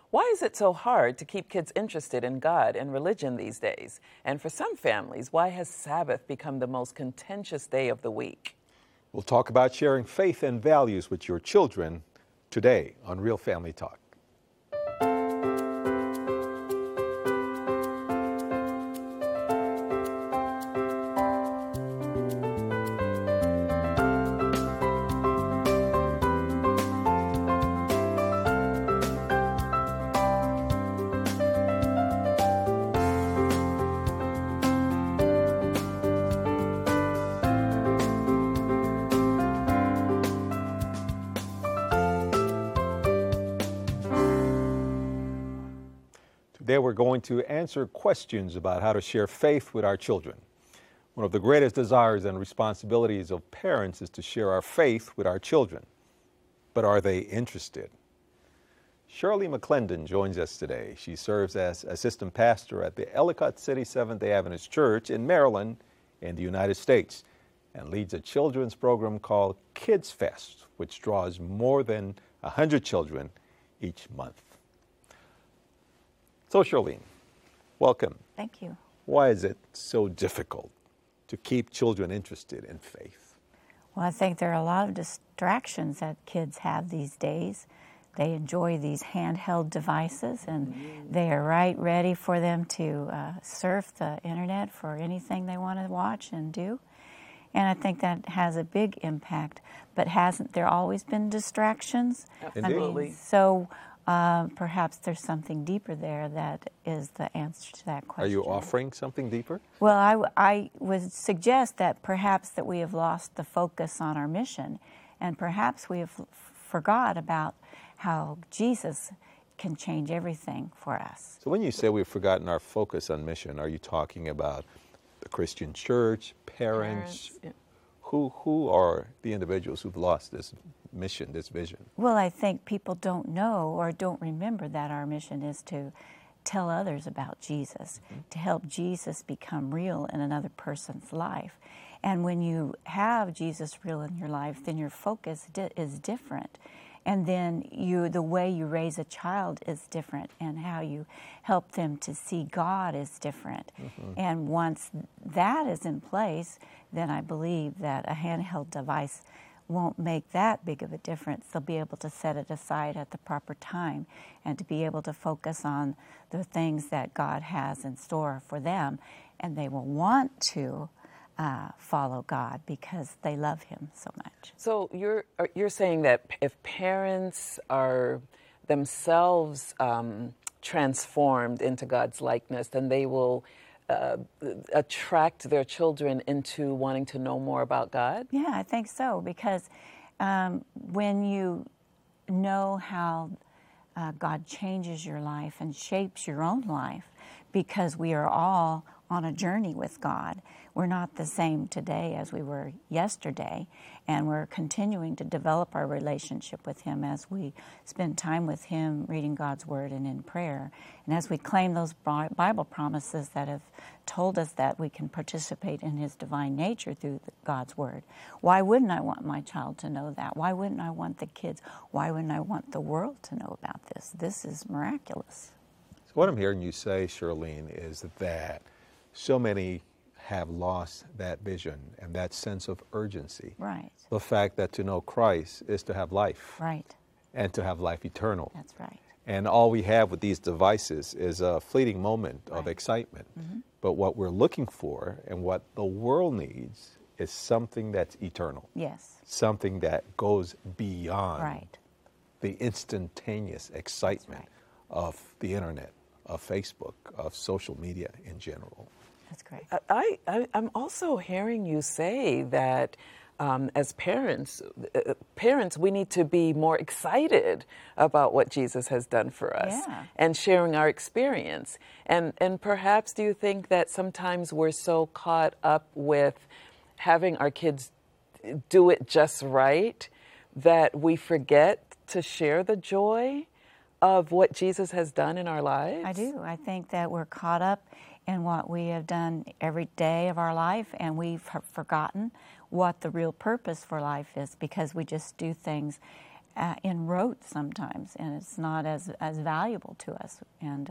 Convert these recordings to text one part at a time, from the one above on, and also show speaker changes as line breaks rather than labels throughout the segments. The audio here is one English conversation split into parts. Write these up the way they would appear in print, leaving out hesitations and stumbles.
Why is it so hard to keep kids interested in God and religion these days? And for some families, why has Sabbath become the most contentious day of the week?
We'll talk about sharing faith and values with your children today on Real Family Talk. Today we're going to answer questions about how to share faith with our children. One of the greatest desires and responsibilities of parents is to share our faith with our children. But are they interested? Shirley McClendon joins us today. She serves as assistant pastor at the Ellicott City Seventh-day Adventist Church in Maryland in the United States and leads a children's program called Kids Fest, which draws more than 100 children each month. So, Charlene, welcome.
Thank you.
Why is it so difficult to keep children interested in faith?
Well, I think there are a lot of distractions that kids have these days. They enjoy these handheld devices, and they are right ready for them to surf the internet for anything they want to watch and do. And I think that has a big impact. But hasn't there always been distractions?
Absolutely.
Perhaps there's something deeper there that is the answer to that question.
Are you offering something deeper?
Well, I would suggest that perhaps that we have lost the focus on our mission, and perhaps we have forgot about how Jesus can change everything for us.
So when you say we've forgotten our focus on mission, are you talking about the Christian church, parents?
Yeah.
Who are the individuals who've lost this mission, this vision?
Well, I think people don't know or don't remember that our mission is to tell others about Jesus, to help Jesus become real in another person's life. And when you have Jesus real in your life, then your focus is different. And then the way you raise a child is different, and how you help them to see God is different. And once that is in place, then I believe that a handheld device won't make that big of a difference. They'll be able to set it aside at the proper time and to be able to focus on the things that God has in store for them. And they will want to follow God because they love Him so much.
So you're saying that if parents are themselves transformed into God's likeness, then they will attract their children into wanting to know more about God?
Yeah, I think so, because when you know how God changes your life and shapes your own life, because we are all on a journey with God. We're not the same today as we were yesterday, and we're continuing to develop our relationship with Him as we spend time with Him reading God's Word and in prayer. And as we claim those Bible promises that have told us that we can participate in His divine nature through God's Word. Why wouldn't I want my child to know that? Why wouldn't I want the kids? Why wouldn't I want the world to know about this? This is miraculous.
So what I'm hearing you say, Charlene, is that so many have lost that vision and that sense of urgency.
Right.
The fact that to know Christ is to have life.
Right.
And to have life eternal.
That's right.
And all we have with these devices is a fleeting moment of excitement. But what we're looking for and what the world needs is something that's eternal.
Yes.
Something that goes beyond
Right.
the instantaneous excitement of the internet, of Facebook, of social media in general.
That's great.
I'm also hearing you say that as parents, we need to be more excited about what Jesus has done for us and sharing our experience. And perhaps do you think that sometimes we're so caught up with having our kids do it just right that we forget to share the joy of what Jesus has done in our lives?
I do. I think that we're caught up in what we have done every day of our life, and we've forgotten what the real purpose for life is, because we just do things in rote sometimes, and it's not as valuable to us, and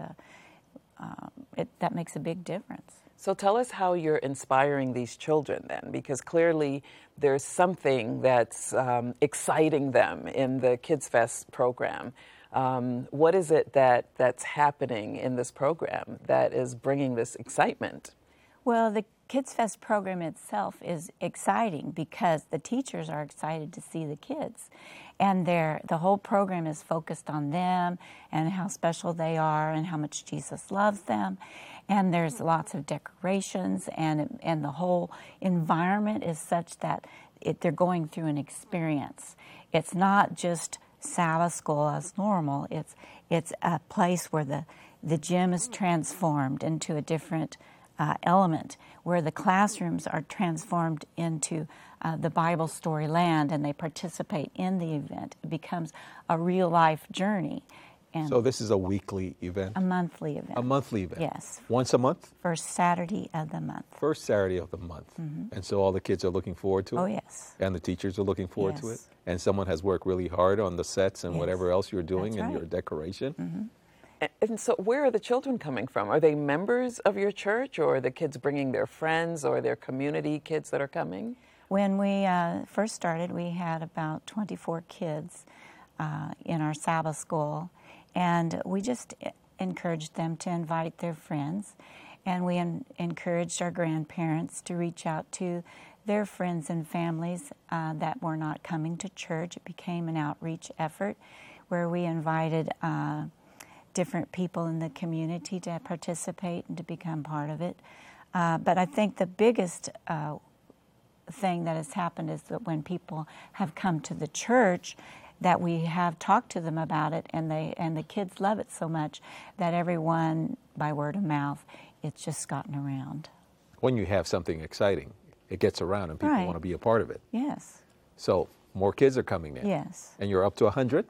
that makes a big difference.
So tell us how you're inspiring these children then, because clearly there's something that's exciting them in the Kids Fest program. What is it that's happening in this program that is bringing this excitement?
Well, the Kids Fest program itself is exciting because the teachers are excited to see the kids. And the whole program is focused on them and how special they are and how much Jesus loves them. And there's lots of decorations, and the whole environment is such that they're going through an experience. It's not just Sabbath school as normal. It's a place where the gym is transformed into a different element, where the classrooms are transformed into the Bible story land, and they participate in the event. It becomes a real life journey. And
so this is a weekly event?
A monthly event.
A monthly event?
Yes.
Once a month?
First Saturday of the month.
First Saturday of the month. Mm-hmm. And so all the kids are looking forward to it?
Oh, yes.
And the teachers are looking forward to it? And someone has worked really hard on the sets and whatever else you're doing and your decoration?
Mm-hmm.
And so where are the children coming from? Are they members of your church, or are the kids bringing their friends or their community kids that are coming?
When we first started, we had about 24 kids in our Sabbath school, and we just encouraged them to invite their friends, and we encouraged our grandparents to reach out to their friends and families that were not coming to church. It became an outreach effort where we invited different people in the community to participate and to become part of it. But I think the biggest thing that has happened is that when people have come to the church, that we have talked to them about it, and the kids love it so much that everyone, by word of mouth, it's just gotten around.
When you have something exciting, it gets around and people want to be a part of it.
Yes.
So more kids are coming in.
Yes.
And you're up to 100?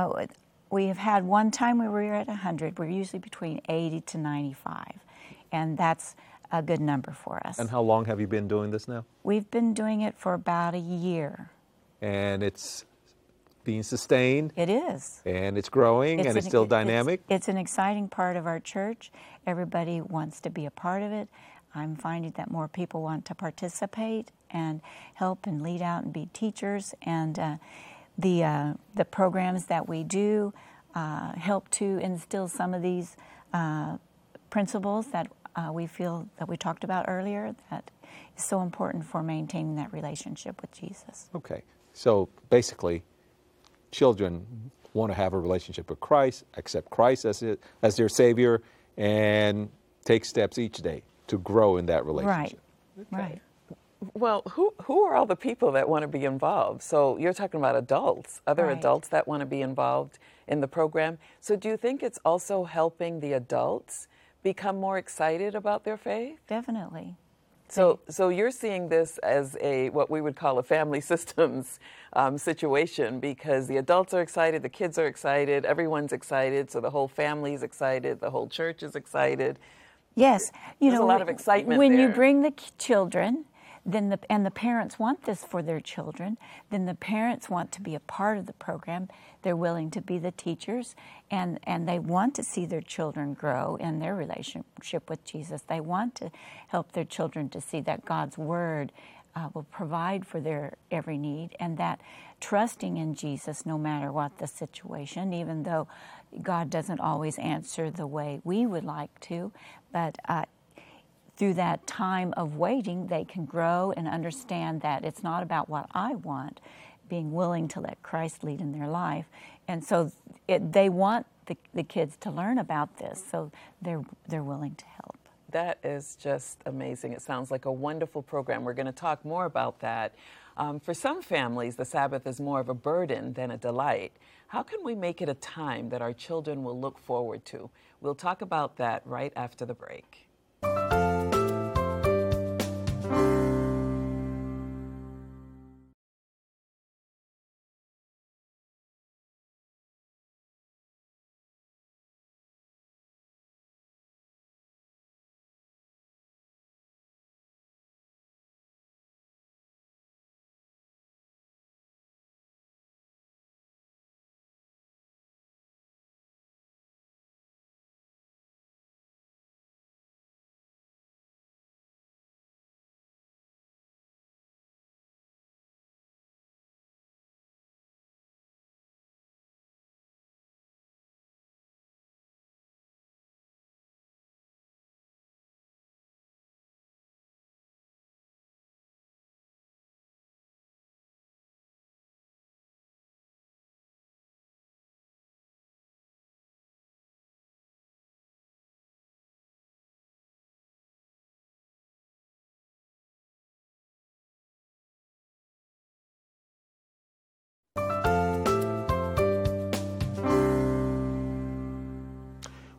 We have had one time where we were at 100. We're usually between 80 to 95, and that's a good number for us.
And how long have you been doing this now?
We've been doing it for about a year.
And it's being sustained?
It is.
And it's growing, and it's still dynamic?
It's an exciting part of our church. Everybody wants to be a part of it. I'm finding that more people want to participate and help and lead out and be teachers. And the programs that we do help to instill some of these principles that we feel that we talked about earlier, that is so important for maintaining that relationship with Jesus.
Okay. So basically, children want to have a relationship with Christ, accept Christ as their Savior, and take steps each day to grow in that relationship.
Right, right.
Well, who are all the people that want to be involved? So you're talking about adults, other adults that want to be involved in the program. So do you think it's also helping the adults become more excited about their faith?
Definitely.
So you're seeing this as what we would call a family systems situation, because the adults are excited, the kids are excited, everyone's excited, so the whole family's excited, the whole church is excited.
Yes,
There's a lot of excitement
when
there.
you bring the children, then the parents want this for their children, then the parents want to be a part of the program. They're willing to be the teachers, and they want to see their children grow in their relationship with Jesus. They want to help their children to see that God's Word will provide for their every need, and that trusting in Jesus no matter what the situation, even though God doesn't always answer the way we would like to, but through that time of waiting, they can grow and understand that it's not about what I want, being willing to let Christ lead in their life. And so they want the kids to learn about this, so they're willing to help.
That is just amazing. It sounds like a wonderful program. We're going to talk more about that. For some families, the Sabbath is more of a burden than a delight. How can we make it a time that our children will look forward to? We'll talk about that right after the break.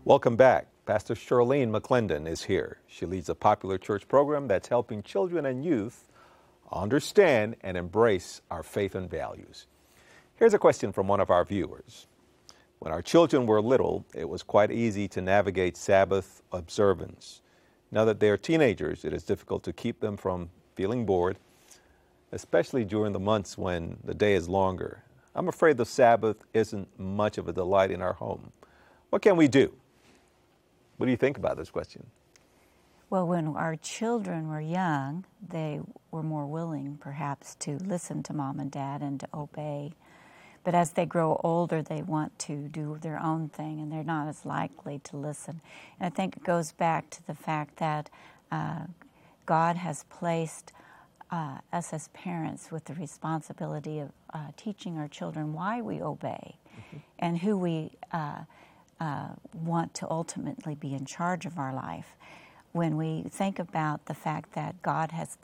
Welcome back. Pastor Charlene McClendon is here. She leads a popular church program that's helping children and youth understand and embrace our faith and values. Here's a question from one of our viewers. When our children were little, it was quite easy to navigate Sabbath observance. Now that they are teenagers, it is difficult to keep them from feeling bored, especially during the months when the day is longer. I'm afraid the Sabbath isn't much of a delight in our home. What can we do? What do you think about this question?
Well, when our children were young, they were more willing, perhaps, to listen to mom and dad and to obey. But as they grow older, they want to do their own thing, and they're not as likely to listen. And I think it goes back to the fact that God has placed us as parents with the responsibility of teaching our children why we obey and who we want to ultimately be in charge of our life. When we think about the fact that God has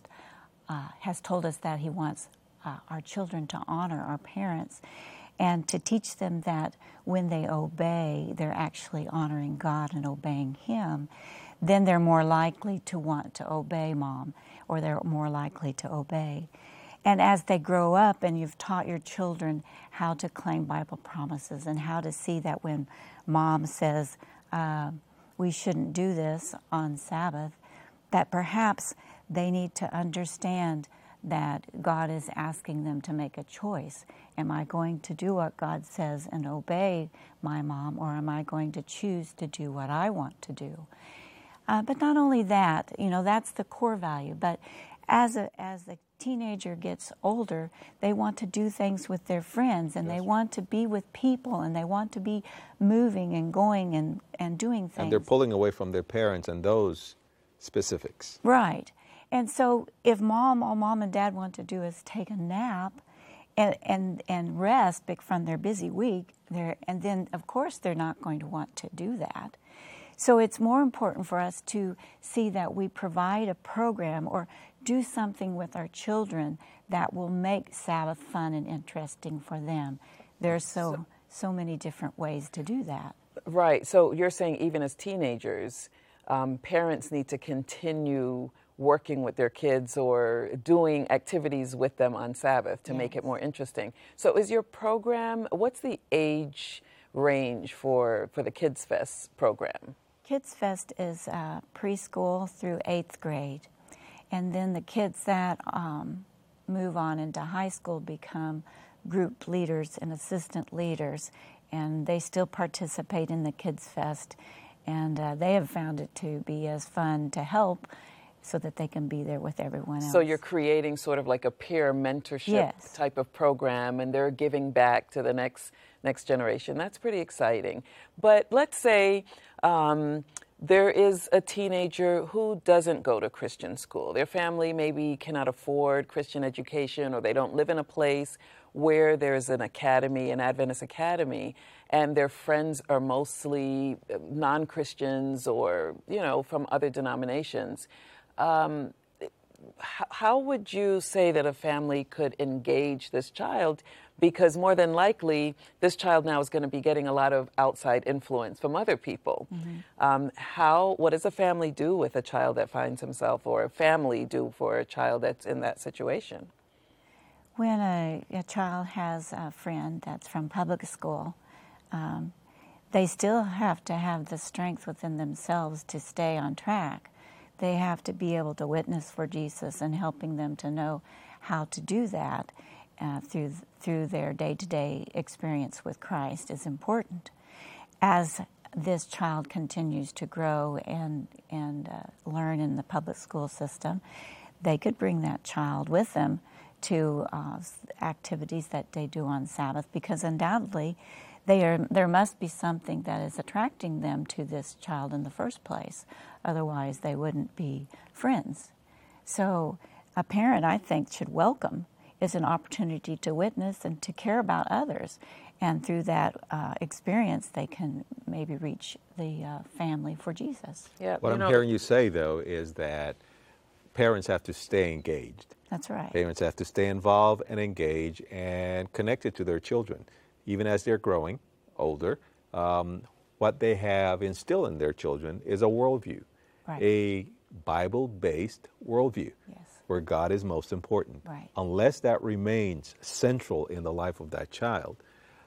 told us that He wants our children to honor our parents and to teach them that when they obey, they're actually honoring God and obeying Him, then they're more likely to want to obey mom, or they're more likely to obey. And as they grow up and you've taught your children how to claim Bible promises and how to see that when mom says we shouldn't do this on Sabbath, that perhaps they need to understand that God is asking them to make a choice. Am I going to do what God says and obey my mom, or am I going to choose to do what I want to do? But not only that, that's the core value, but as the teenager gets older, they want to do things with their friends, and they want to be with people, and they want to be moving and going and doing things.
And they're pulling away from their parents and those specifics.
Right. And so if all mom and dad want to do is take a nap and rest from their busy week, and then, of course, they're not going to want to do that. So it's more important for us to see that we provide a program or do something with our children that will make Sabbath fun and interesting for them. There's so many different ways to do that.
Right. So you're saying even as teenagers, parents need to continue working with their kids or doing activities with them on Sabbath to make it more interesting. So is your program, what's the age range for the Kids Fest program?
Kids Fest is preschool through 8th grade. And then the kids that move on into high school become group leaders and assistant leaders. And they still participate in the Kids Fest. And they have found it to be as fun to help so that they can be there with everyone else.
So you're creating sort of like a peer mentorship type of program, and they're giving back to the next generation. That's pretty exciting. But let's say there is a teenager who doesn't go to Christian school. Their family maybe cannot afford Christian education, or they don't live in a place where there's an academy, an Adventist academy, and their friends are mostly non-Christians or, from other denominations. How would you say that a family could engage this child? Because more than likely, this child now is going to be getting a lot of outside influence from other people. Mm-hmm. What does a family do with a child that finds himself, or a family do for a child that's in that situation?
When a child has a friend that's from public school, they still have to have the strength within themselves to stay on track. They have to be able to witness for Jesus, and helping them to know how to do that through their day-to-day experience with Christ is important. As this child continues to grow and learn in the public school system, they could bring that child with them to activities that they do on Sabbath, because undoubtedly there must be something that is attracting them to this child in the first place. Otherwise, they wouldn't be friends. So a parent, I think, should welcome is an opportunity to witness and to care about others. And through that experience, they can maybe reach the family for Jesus.
Yeah,
what I'm hearing you say, though, is that parents have to stay engaged.
That's right.
Parents have to stay involved and engaged and connected to their children, even as they're growing older. One what they have instilled in their children is a worldview,
right.
a Bible-based worldview,
yes.
where God is most important.
Right.
Unless that remains central in the life of that child,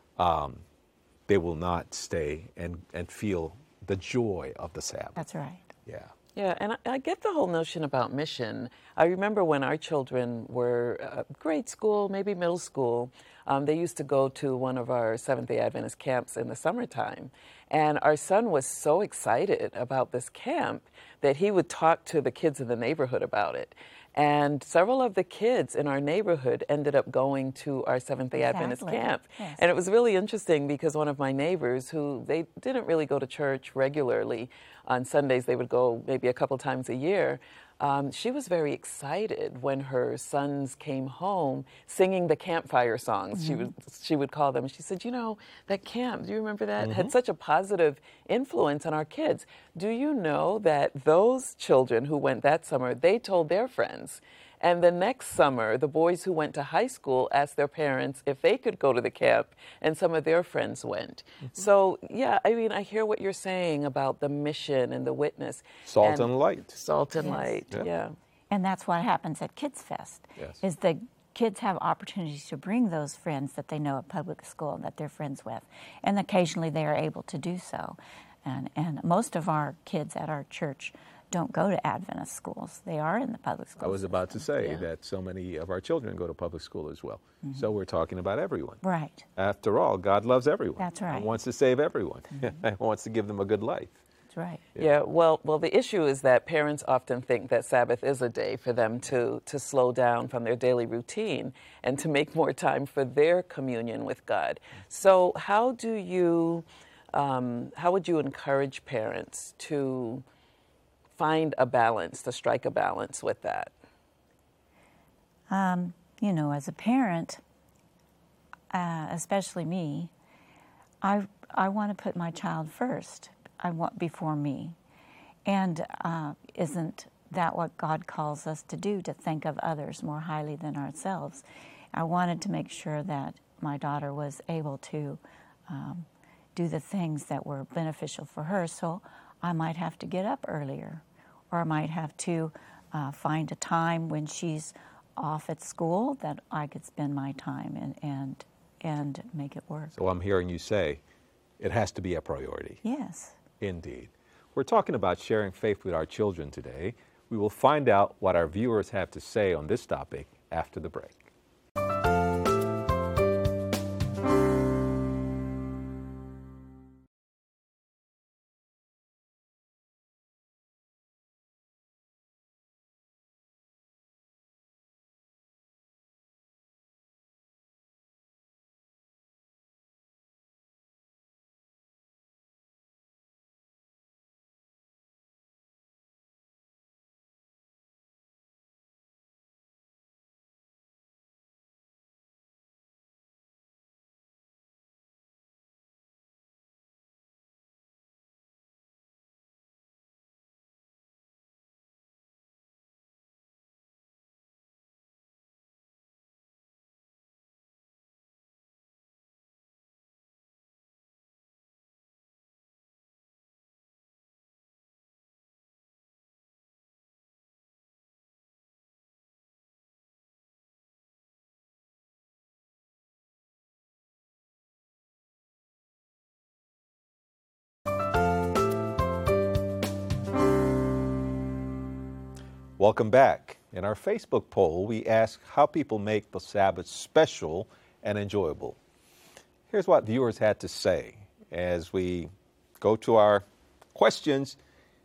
they will not stay and feel the joy of the Sabbath.
That's right.
Yeah.
Yeah, and I get the whole notion about mission. I remember when our children were grade school, maybe middle school, they used to go to one of our Seventh-day Adventist camps in the summertime. And our son was so excited about this camp that he would talk to the kids in the neighborhood about it. And several of the kids in our neighborhood ended up going to our Seventh-day Adventist camp.
Yes.
And it was really interesting because one of my neighbors, who they didn't really go to church regularly, on Sundays they would go maybe a couple times a year, she was very excited when her sons came home singing the campfire songs.
Mm-hmm.
She would call them. She said, you know, that camp, do you remember that? Had such a positive influence on our kids. Do you know that those children who went that summer, they told their friends? And the next summer, the boys who went to high school asked their parents if they could go to the camp, and some of their friends went. So, yeah, I mean, I hear what you're saying about the mission and the witness.
Salt and light.
Salt and
Yes.
light, yeah.
And that's what happens at Kids Fest,
Yes.
is the kids have opportunities to bring those friends that they know at public school that they're friends with. And occasionally they are able to do so. And most of our kids at our church don't go to Adventist schools. They are in the public schools.
I was about to say
Yeah.
that so many of our children go to public school as well. So we're talking about everyone.
Right.
After all, God loves everyone.
That's right.
And wants to save everyone. And wants to give them a good life.
That's right.
Yeah, well, the issue is that parents often think that Sabbath is a day for them to slow down from their daily routine and to make more time for their communion with God. So how would you encourage parents to find a balance, to strike a balance with that?
You know, as a parent, especially me, I want to put my child first. I want before me. And isn't that what God calls us to do, to think of others more highly than ourselves? I wanted to make sure that my daughter was able to do the things that were beneficial for her, so I might have to get up earlier, or I might have to find a time when she's off at school that I could spend my time and make it work.
So I'm hearing you say it has to be a priority.
Yes.
Indeed. We're talking about sharing faith with our children today. We will find out what our viewers have to say on this topic after the break. Welcome back. In our Facebook poll, we asked how people make the Sabbath special and enjoyable. Here's what viewers had to say as we go to our questions.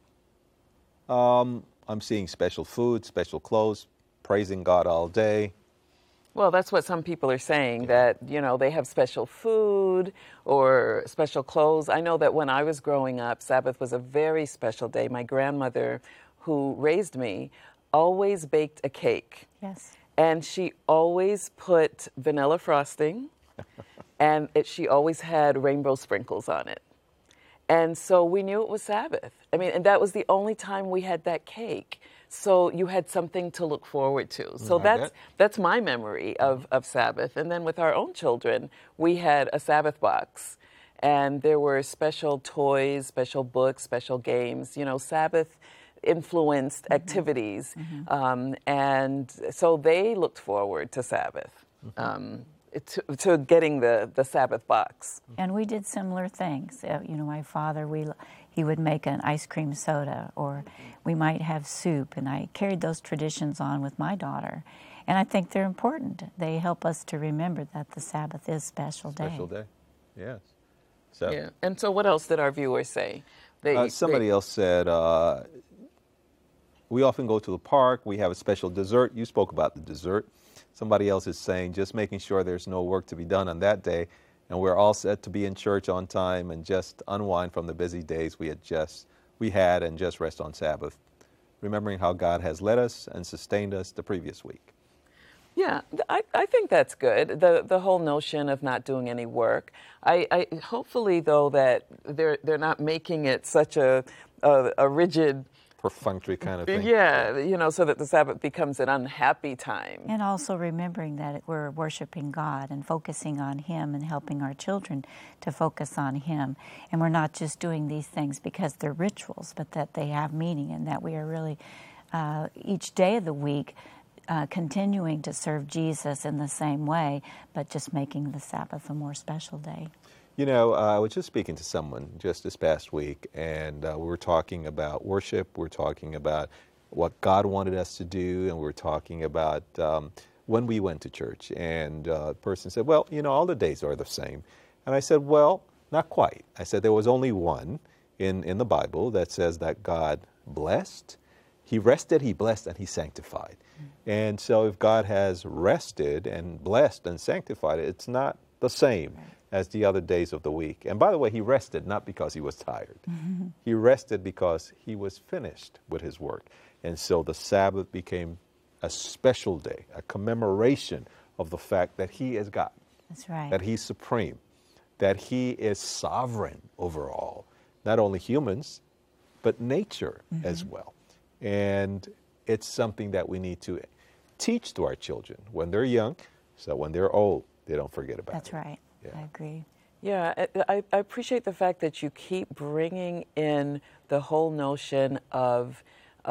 I'm seeing special food, special clothes, praising God all day.
Well, that's what some people are saying, that, you know, they have special food or special clothes. I know that when I was growing up, Sabbath was a very special day. My grandmother, who raised me, always baked a cake.
Yes.
And she always put vanilla frosting, and she always had rainbow sprinkles on it. And so we knew it was Sabbath. I mean, and that was the only time we had that cake. So you had something to look forward to. So that's my memory of Sabbath. And then with our own children, we had a Sabbath box. and there were special toys, special books, special games, Sabbath influenced activities. And so they looked forward to Sabbath, to getting the Sabbath box.
And we did similar things. My father, he would make an ice cream soda, or we might have soup, and I carried those traditions on with my daughter. And I think they're important. They help us to remember that the Sabbath is a special day.
Special day, yes. So,
yeah. And so what else did our viewers say?
Somebody else said, we often go to the park, we have a special dessert. You spoke about the dessert. Somebody else is saying just making sure there's no work to be done on that day, and we're all set to be in church on time and just unwind from the busy days we had and just rest on Sabbath, remembering how God has led us and sustained us the previous week.
Yeah, I think that's good. The whole notion of not doing any work. I hopefully though that they're not making it such a rigid,
perfunctory kind of thing.
Yeah, so that the Sabbath becomes an unhappy time.
And also remembering that we're worshiping God and focusing on Him and helping our children to focus on Him. And we're not just doing these things because they're rituals, but that they have meaning, and that we are really, each day of the week, continuing to serve Jesus in the same way, but just making the Sabbath a more special day.
I was just speaking to someone just this past week, and we were talking about worship, we're talking about what God wanted us to do, and we're talking about when we went to church. And the person said, well, all the days are the same. And I said, well, not quite. I said there was only one in the Bible that says that God blessed, He rested, He blessed, and He sanctified. And so if God has rested and blessed and sanctified it, it's not the same as the other days of the week. And by the way, He rested not because He was tired. He rested because He was finished with His work. And so the Sabbath became a special day, a commemoration of the fact that He is God.
That's right.
That He's supreme, that He is sovereign over all, not only humans, but nature as well. And it's something that we need to teach to our children when they're young, so when they're old, they don't forget about it.
That's right. Yeah. I agree.
Yeah, I appreciate the fact that you keep bringing in the whole notion of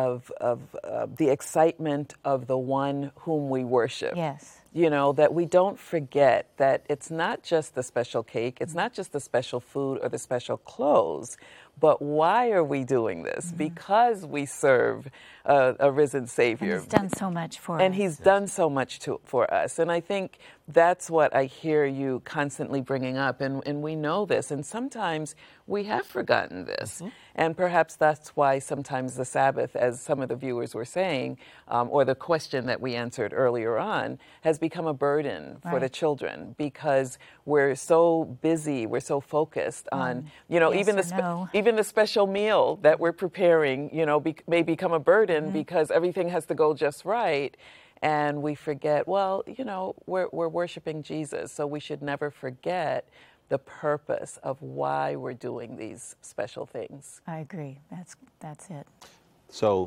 the excitement of the one whom we worship.
Yes.
That we don't forget that it's not just the special cake, it's not just the special food or the special clothes, but why are we doing this? Because we serve a risen Savior.
And He's done so much for us.
And He's done so much for us. And I think that's what I hear you constantly bringing up. And we know this. And sometimes we have forgotten this. And perhaps that's why sometimes the Sabbath, as some of the viewers were saying, or the question that we answered earlier on, has become a burden for the children, because we're so busy, we're so focused on,
yes,
even the special meal that we're preparing, may become a burden because everything has to go just right. And we forget, well, we're worshiping Jesus, so we should never forget the purpose of why we're doing these special things.
I agree. That's it.
So,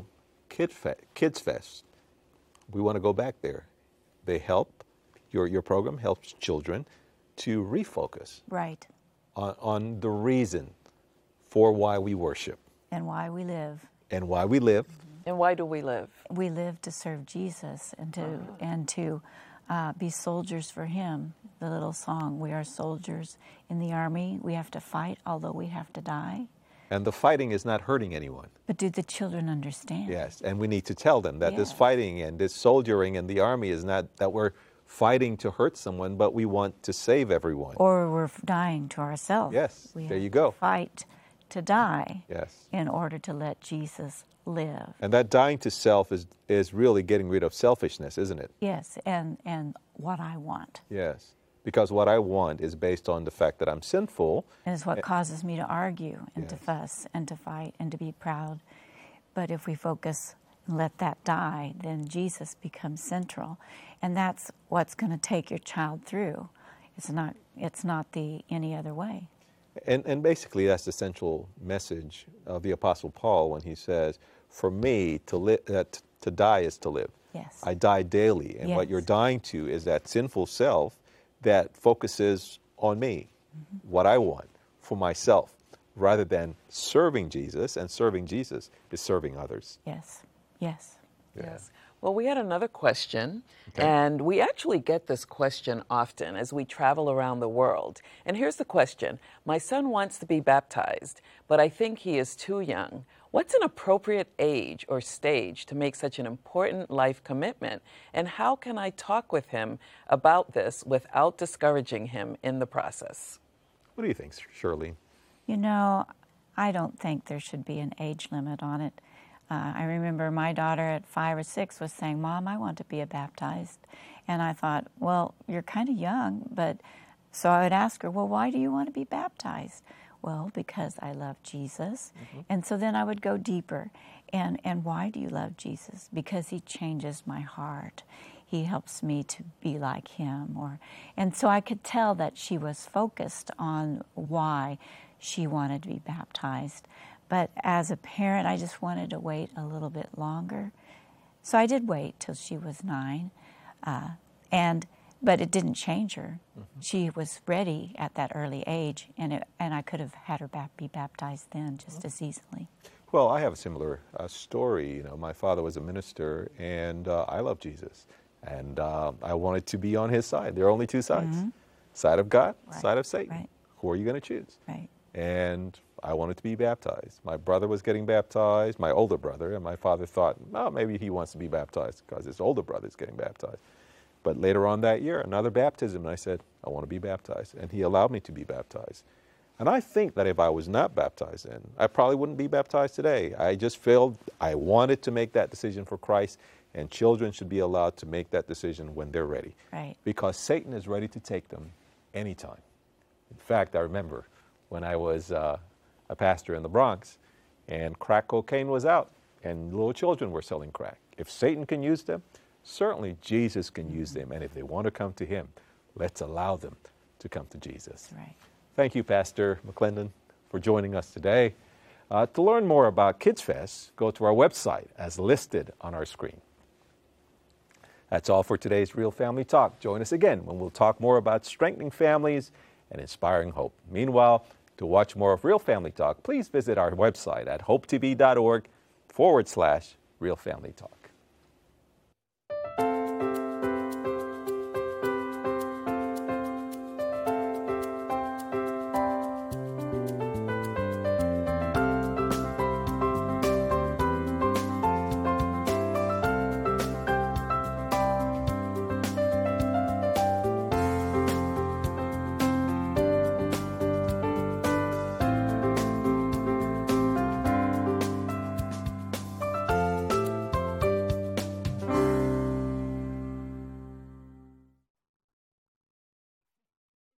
Kids Fest, we want to go back there. They help, your program helps children to refocus.
Right.
On the reason for why we worship.
And why we live.
And why we live.
And why do we live?
We live to serve Jesus and to be soldiers for Him. The little song, we are soldiers in the army. We have to fight, although we have to die.
And the fighting is not hurting anyone.
But do the children understand?
Yes, and we need to tell them that this fighting and this soldiering in the army is not that we're fighting to hurt someone, but we want to save everyone.
Or we're dying to ourselves.
Yes, there you go.
To fight to die.
Yes.
In order to let Jesus live.
And that dying to self is really getting rid of selfishness, isn't it?
Yes, and what I want.
Yes, because what I want is based on the fact that I'm sinful.
And it's what causes me to argue and to fuss and to fight and to be proud. But if we focus and let that die, then Jesus becomes central. And that's what's going to take your child through. It's not any other way.
And basically that's the central message of the Apostle Paul when he says, for me, to die is to live.
Yes.
I die daily. And what you're dying to is that sinful self that focuses on me, what I want, for myself rather than serving Jesus, and serving Jesus is serving others.
Yes, yes.
Yeah.
Yes. Well, we had another question, and we actually get this question often as we travel around the world. And here's the question. My son wants to be baptized, but I think he is too young. What's an appropriate age or stage to make such an important life commitment? And how can I talk with him about this without discouraging him in the process?
What do you think, Shirley?
You know, I don't think there should be an age limit on it. I remember my daughter at 5 or 6 was saying, Mom, I want to be baptized. And I thought, well, you're kind of young. But so I would ask her, well, why do you want to be baptized? Well, because I love Jesus. Mm-hmm. And so then I would go deeper. And why do you love Jesus? Because he changes my heart. He helps me to be like him. And so I could tell that she was focused on why she wanted to be baptized. But as a parent, I just wanted to wait a little bit longer. So I did wait till she was 9. But it didn't change her. Mm-hmm. She was ready at that early age, and I could have had her be baptized then just as easily.
Well, I have a similar story. You know, my father was a minister, and I love Jesus. And I wanted to be on his side. There are only 2 sides. Mm-hmm. Side of God, right. Side of Satan.
Right.
Who are you going to choose?
Right.
And I wanted to be baptized. My brother was getting baptized, my older brother, and my father thought, oh, maybe he wants to be baptized because his older brother is getting baptized. But later on that year, another baptism, and I said, I want to be baptized. And he allowed me to be baptized. And I think that if I was not baptized then, I probably wouldn't be baptized today. I just felt I wanted to make that decision for Christ, and children should be allowed to make that decision when they're ready.
Right.
Because Satan is ready to take them anytime. In fact, I remember when I was a pastor in the Bronx, and crack cocaine was out, and little children were selling crack. If Satan can use them, certainly Jesus can use them. And if they want to come to him, let's allow them to come to Jesus.
That's right.
Thank you, Pastor McClendon, for joining us today. To learn more about Kids Fest, go to our website as listed on our screen. That's all for today's Real Family Talk. Join us again when we'll talk more about strengthening families and inspiring hope. Meanwhile, to watch more of Real Family Talk, please visit our website at hopetv.org/Real Family Talk.